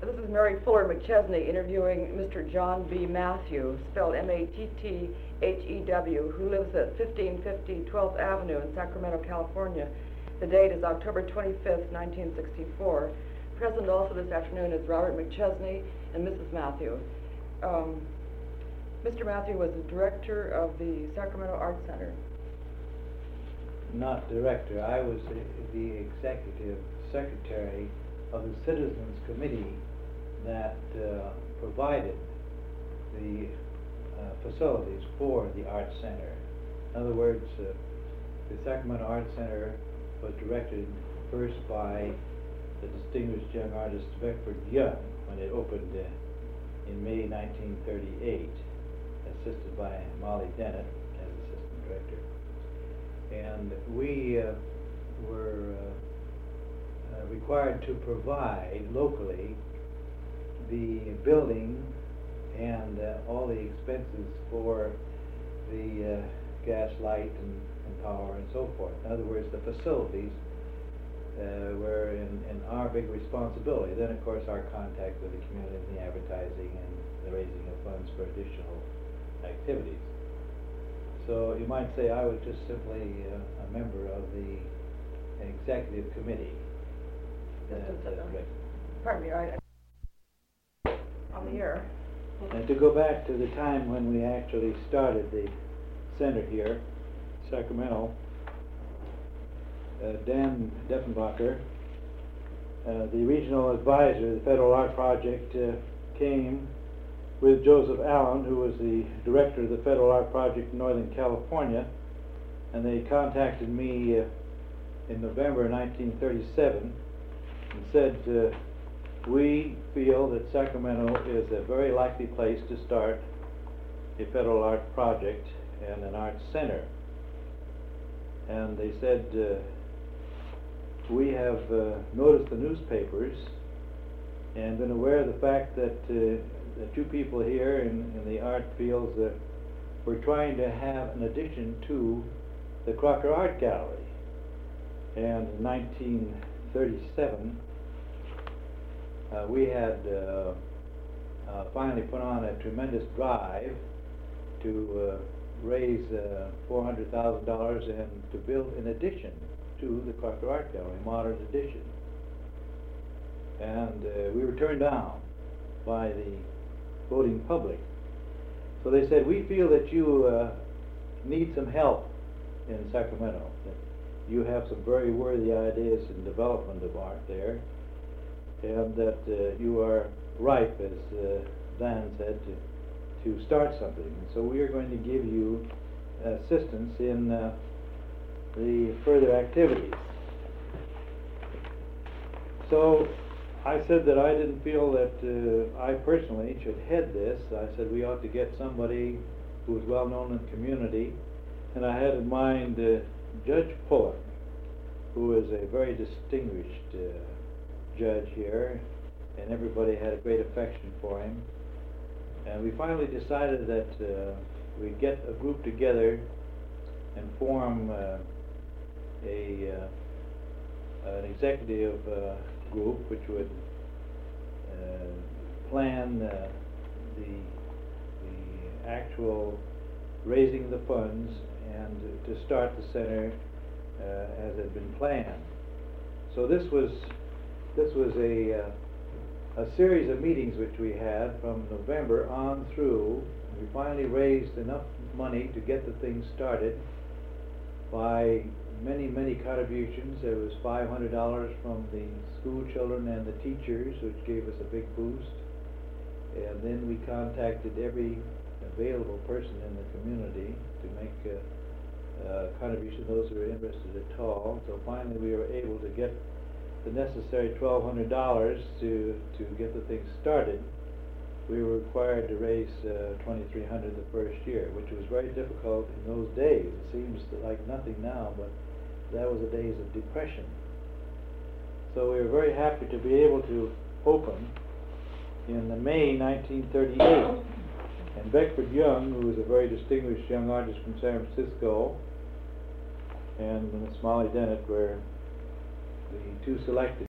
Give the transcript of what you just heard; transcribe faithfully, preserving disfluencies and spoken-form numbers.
This is Mary Fuller McChesney interviewing Mister John B. Matthew, spelled M A T T H E W, who lives at fifteen fifty twelfth Avenue in Sacramento, California. The date is October twenty-fifth, nineteen sixty-four. Present also this afternoon is Robert McChesney and Missus Matthew. Um, Mister Matthew was the director of the Sacramento Arts Center. Not director, I was the, the executive secretary of the Citizens Committee that uh, provided the uh, facilities for the Arts Center. In other words, uh, the Sacramento Arts Center was directed first by the distinguished young artist Beckford Young when it opened uh, in May nineteen thirty-eight, assisted by Molly Dennett as assistant director. And we uh, were uh, uh, required to provide locally the building and uh, all the expenses for the uh, gas, light, and, and power and so forth. In other words, the facilities uh, were in, in our big responsibility. Then, of course, our contact with the community, the advertising, and the raising of funds for additional activities. So you might say I was just simply uh, a member of the executive committee. Just Uh, a second. that- Pardon me, I, on the air. And to go back to the time when we actually started the center here, Sacramento, uh, Dan Deffenbacher, uh, the regional advisor of the Federal Art Project, uh, came with Joseph Allen, who was the director of the Federal Art Project in Northern California, and they contacted me uh, in November nineteen thirty-seven and said, uh, we feel that Sacramento is a very likely place to start a federal art project and an arts center. And they said, uh, we have uh, noticed the newspapers and been aware of the fact that uh, the two people here in, in the art fields uh, were trying to have an addition to the Crocker Art Gallery. And in nineteen thirty-seven, uh, we had uh, uh, finally put on a tremendous drive to uh, raise uh, four hundred thousand dollars and to build an addition to the Crocker Art Gallery, a modern addition. And uh, we were turned down by the voting public. So they said, we feel that you uh, need some help in Sacramento, that you have some very worthy ideas in development of art there, and that uh, you are ripe, as uh, Dan said, to, to start something. And so we are going to give you assistance in uh, the further activities. So I said that I didn't feel that uh, I personally should head this. I said we ought to get somebody who was well known in the community, and I had in mind uh, Judge Pullen, who is a very distinguished uh, judge here, and everybody had a great affection for him. And we finally decided that uh, we'd get a group together and form uh, a uh, an executive uh, group which would uh, plan uh, the the actual raising the funds and to start the center uh, as had been planned. So this was this was a uh, a series of meetings which we had from November on through. We finally raised enough money to get the thing started by many, many contributions. There was five hundred dollars from the school children and the teachers, which gave us a big boost. And then we contacted every available person in the community to make a, a contribution, those who were interested at all. So finally we were able to get the necessary twelve hundred dollars to, to get the thing started. We were required to raise uh, twenty-three hundred dollars the first year, which was very difficult in those days. It seems like nothing now, but that was the days of depression. So we were very happy to be able to open in May nineteen thirty-eight. And Beckford Young, who was a very distinguished young artist from San Francisco, and Miss Molly Dennett were the two selected